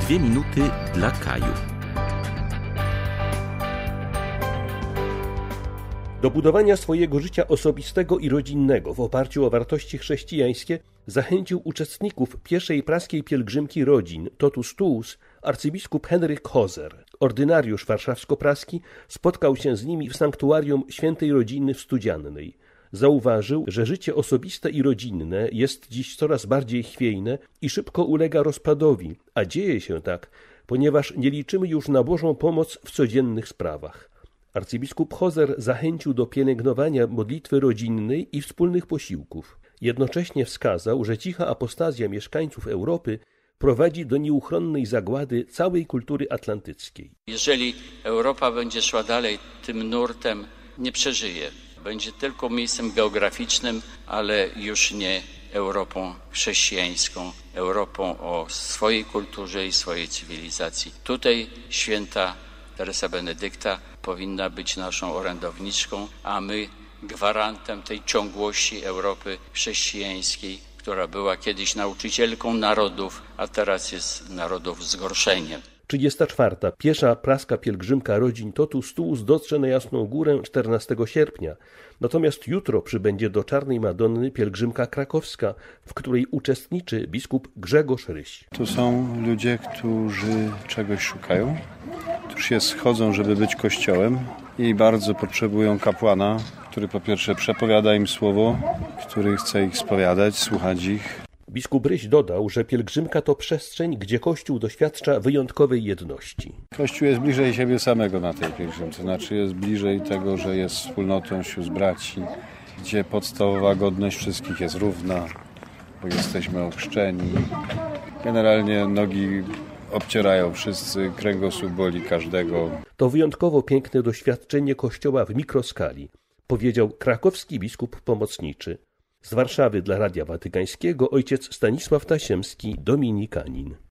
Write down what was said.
2 minuty dla Kaju. Do budowania swojego życia osobistego i rodzinnego w oparciu o wartości chrześcijańskie zachęcił uczestników pierwszej praskiej pielgrzymki rodzin Totus Tuus arcybiskup Henryk Hoser. Ordynariusz warszawsko-praski spotkał się z nimi w sanktuarium Świętej Rodziny w Studziannej. Zauważył, że życie osobiste i rodzinne jest dziś coraz bardziej chwiejne i szybko ulega rozpadowi, a dzieje się tak, ponieważ nie liczymy już na Bożą pomoc w codziennych sprawach. Arcybiskup Hoser zachęcił do pielęgnowania modlitwy rodzinnej i wspólnych posiłków. Jednocześnie wskazał, że cicha apostazja mieszkańców Europy prowadzi do nieuchronnej zagłady całej kultury atlantyckiej. Jeżeli Europa będzie szła dalej tym nurtem, nie przeżyje. Będzie tylko miejscem geograficznym, ale już nie Europą chrześcijańską, Europą o swojej kulturze i swojej cywilizacji. Tutaj święta Teresa Benedykta powinna być naszą orędowniczką, a my gwarantem tej ciągłości Europy chrześcijańskiej, która była kiedyś nauczycielką narodów, a teraz jest narodów zgorszeniem. 34. Pierwsza praska pielgrzymka rodzin Totus Tuus dotrze na Jasną Górę 14 sierpnia. Natomiast jutro przybędzie do Czarnej Madonny pielgrzymka krakowska, w której uczestniczy biskup Grzegorz Ryś. To są ludzie, którzy czegoś szukają, którzy się schodzą, żeby być kościołem i bardzo potrzebują kapłana, który po pierwsze przepowiada im słowo, który chce ich spowiadać, słuchać ich. Biskup Ryś dodał, że pielgrzymka to przestrzeń, gdzie Kościół doświadcza wyjątkowej jedności. Kościół jest bliżej siebie samego na tej pielgrzymce, znaczy jest bliżej tego, że jest wspólnotą sióstr braci, gdzie podstawowa godność wszystkich jest równa, bo jesteśmy ochrzczeni. Generalnie nogi obcierają wszyscy, kręgosłup boli każdego. To wyjątkowo piękne doświadczenie Kościoła w mikroskali, powiedział krakowski biskup pomocniczy. Z Warszawy dla Radia Watykańskiego ojciec Stanisław Tasiemski, dominikanin.